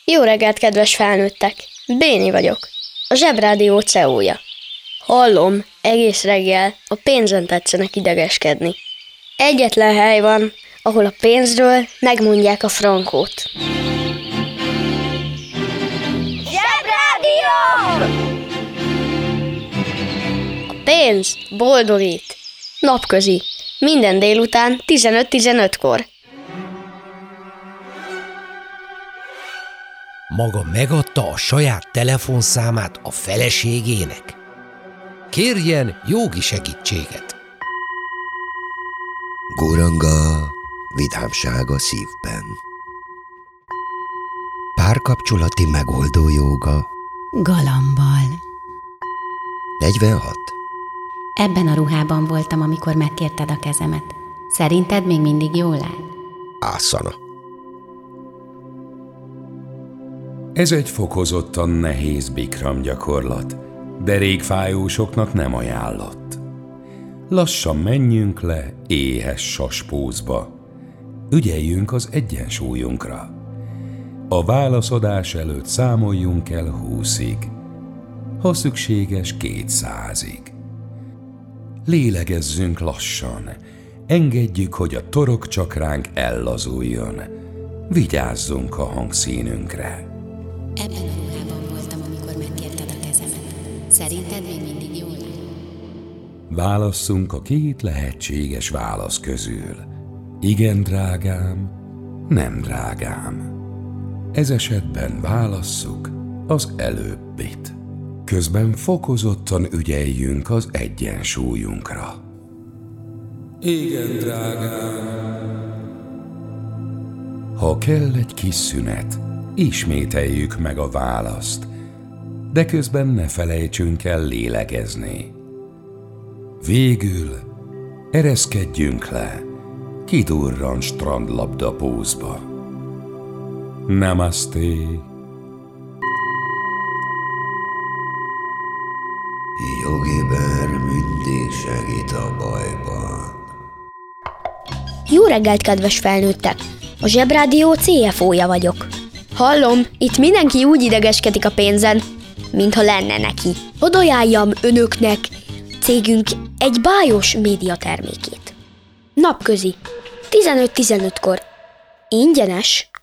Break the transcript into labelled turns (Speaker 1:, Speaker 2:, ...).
Speaker 1: Jó reggelt, kedves felnőttek! Béni vagyok, a Zsebrádió CEO-ja. Hallom, egész reggel a pénzen tetszenek idegeskedni. Egyetlen hely van, ahol a pénzről megmondják a frankót.
Speaker 2: Zsebrádió!
Speaker 1: A pénz boldogít. Napközi, minden délután 15:15-kor.
Speaker 3: Maga megadta a saját telefonszámát a feleségének? Kérjen jogi segítséget.
Speaker 4: Góranga, vidámság a szívben. Párkapcsolati megoldó jóga.
Speaker 5: Galambal.
Speaker 4: 46.
Speaker 5: Ebben a ruhában voltam, amikor megkérted a kezemet. Szerinted még mindig jól áll?
Speaker 4: Ászana.
Speaker 6: Ez egy fokozottan nehéz Bikram gyakorlat, derékfájósoknak nem ajánlott. Lassan menjünk le éhes saspózba. Ügyeljünk az egyensúlyunkra. A válaszadás előtt számoljunk el 20-ig, ha szükséges 200-ig. Lélegezzünk lassan, engedjük, hogy a torokcsakránk ellazuljon. Vigyázzunk a hangszínünkre.
Speaker 5: Ebben a ruhában voltam, amikor megkérted a kezemet. Szerinted még mindig jól áll?
Speaker 6: Válasszunk a két lehetséges válasz közül. Igen, drágám, nem drágám. Ez esetben válasszuk az előbbit. Közben fokozottan ügyeljünk az egyensúlyunkra. Igen, drágám. Ha kell egy kis szünet, ismételjük meg a választ, de közben ne felejtsünk el lélegezni. Végül ereszkedjünk le, kidurran strandlabda pózba. Namaste.
Speaker 4: Jogiber mindig segít a bajban.
Speaker 1: Jó reggelt, kedves felnőttek! A Zsebrádió CFO-ja vagyok. Hallom, itt mindenki úgy idegeskedik a pénzen, mintha lenne neki. Hadd ajánljam önöknek cégünk egy bájos médiatermékét. Napközi, 15:15-kor. Ingyenes.